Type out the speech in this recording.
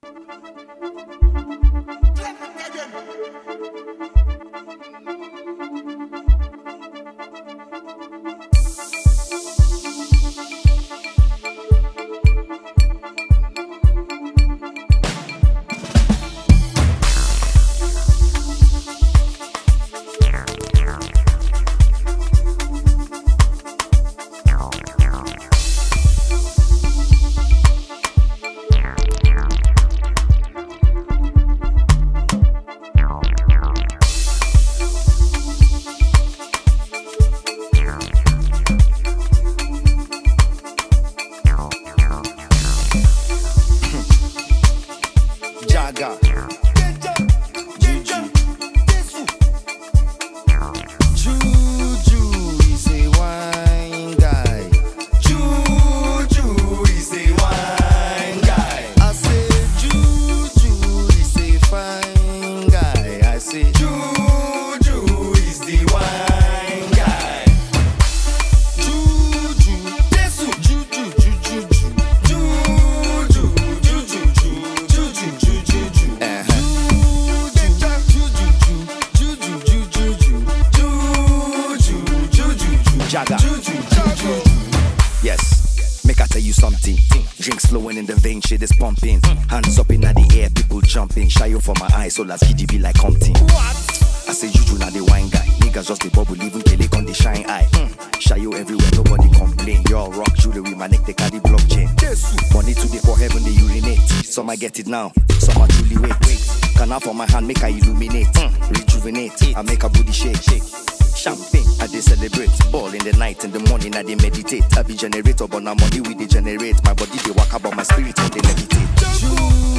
Yes, make I tell you something. Drinks flowing in the vein, shit is pumping. Hands up in the air, people jumping. Shayo for my eyes, so las GDB like Compton. I say Juju na the wine guy. Niggas just the bubble, even Kelly on the shine eye. Shayo everywhere, nobody complain. Y'all rock jewelry, my neck they carry blockchain. Money today for heaven, they urinate. Some I get it now, some I truly wait. Canal for my hand, make I illuminate. Rejuvenate, I make a booty shake. Champagne, I dey celebrate. All in the night, in the morning, I dey meditate. I be generator, but now money we dey generate. My body they walk about my spirit when they levitate.